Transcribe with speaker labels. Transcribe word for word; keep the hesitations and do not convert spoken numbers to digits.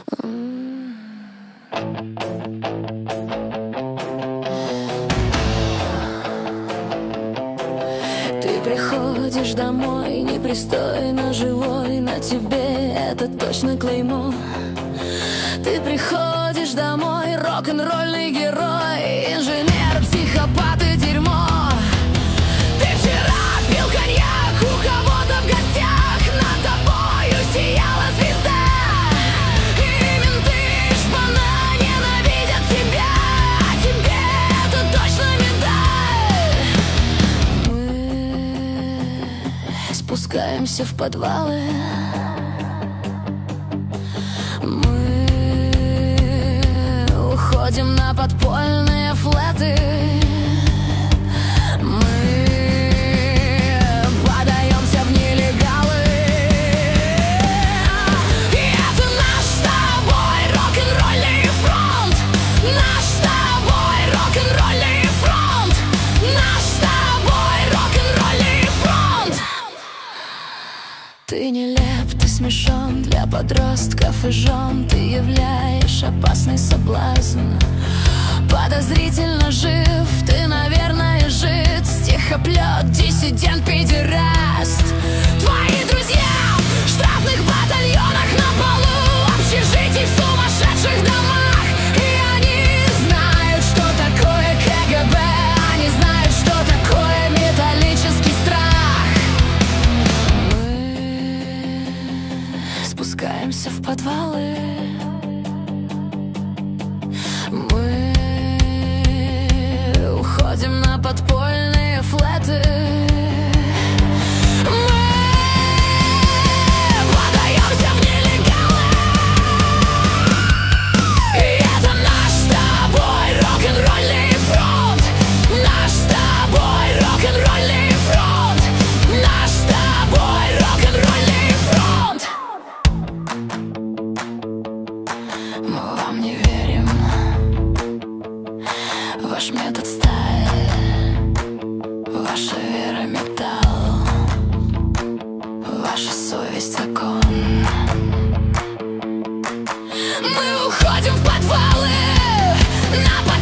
Speaker 1: Ты приходишь домой, непристойно живой, на тебе это точно клеймо. Ты приходишь домой, рок-н-ролльный герой, инженер, психопат и дерьмо. Ты вчера пил коньяк у кого-то в гостях, над тобою сияла звезда. И менты, шпана ненавидят тебя, а тебе это точно медаль. Мы спускаемся в подвалы, мы уходим на подпольные флэты, мы подаемся в нелегалы. И это наш с тобой рок-н-ролльный фронт, наш с тобой рок-н-ролльный фронт, наш с тобой рок-н-ролльный фронт. Ты нелеп, ты смешон для подростков и жен, ты являешь опасный соблазн. Подозрительно жив, ты, наверное, жид, стихоплет, диссидент, педераст. Твои друзья в штрафных батальонах, на полу общежитий, в сумасшедших домах. И они знают, что такое КГБ, они знают, что такое металлический страх. Мы спускаемся в подвалы, мы уходим на подпольные флэты, мы подаемся в нелегалы. И это наш с тобой рок-н-ролльный фронт, наш с тобой рок-н-ролльный фронт, наш с тобой рок-н-ролльный фронт. Мы вам не верим, ваш метод сталь, ваша вера металл, ваша совесть закон. Мы уходим в подвалы, на